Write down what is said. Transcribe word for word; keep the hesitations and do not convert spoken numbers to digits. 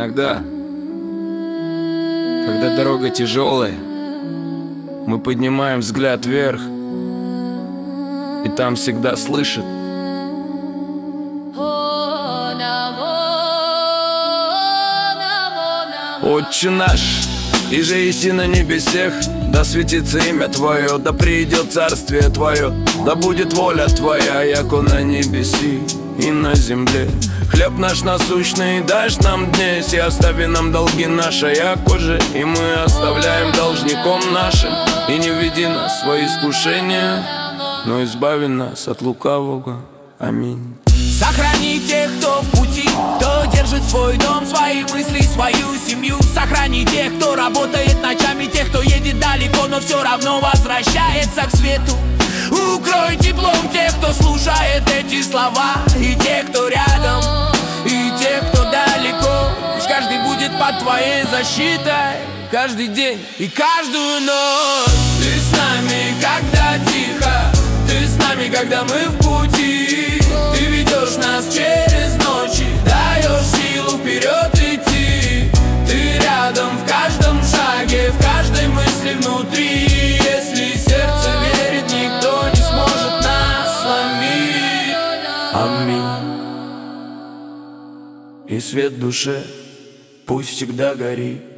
Иногда, когда дорога тяжелая, мы поднимаем взгляд вверх, и там всегда слышат: Отче наш, иже еси на небесех, да светится имя Твое, да придет царствие Твое, да будет воля Твоя, яко на небеси и на земле. Хлеб наш насущный дашь нам днесь, и остави нам долги наши, яко же и мы оставляем должником нашим. И не введи нас в свои искушения, но избави нас от лукавого. Аминь. Сохрани тех, кто в пути, кто держит свой дом, свои мысли, свою семью. Сохрани тех, кто работает ночами, тех, кто едет далеко, но все равно возвращается к свету. Укрой теплом тех, кто слушает эти слова, и тех, кто рядом, и тех, кто далеко. Пусть каждый будет под твоей защитой, каждый день и каждую ночь. Ты с нами, когда тихо, ты с нами, когда мы в пути. Ты ведешь нас через ночи, даешь силу вперед идти. Ты рядом в каждом шаге, в каждой мысли внутри. Если сердце верит, никто не сможет нас сломить. Аминь. И свет в душе пусть всегда горит.